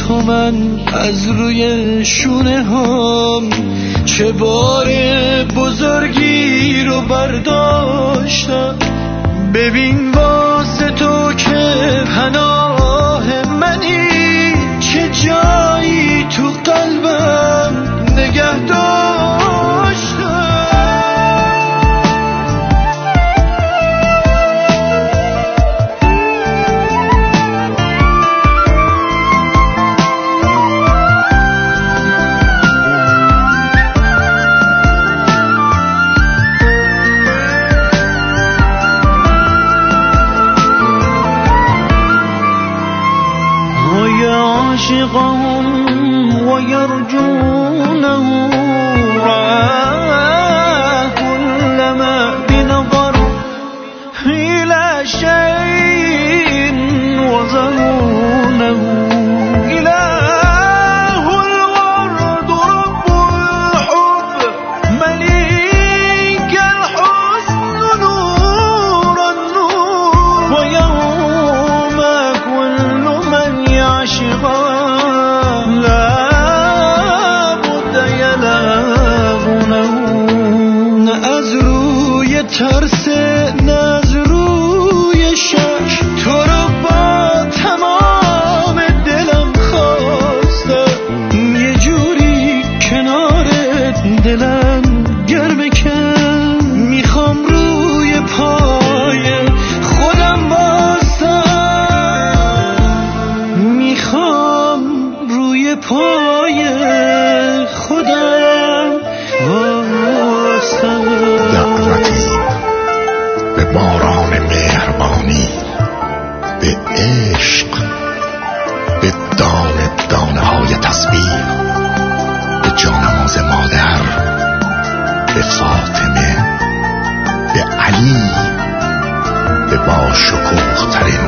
تو من از روی شونه هم چه بار بزرگی رو برداشتم. ببین واسه تو که پناه منی، چه جایی تو قلبم نگه داشتم. عاشقهم ويرجونه راه كلما بنظر إلى شيء وزرونه. إله الورد رب الحب مليك الحسن نور النور. ويوم كل من يعشق ترس نه از روی شک، تو رو با تمام دلم خواستم. یه جوری کنارت دلم گرمه کن، میخوام روی پای خودم باشم، میخوام روی پای خودم باشم. به باران مهربانی، به عشق، به دانه دانه های تسبیح، به جانماز مادر، به فاطمه، به علی، به با شکوه ترین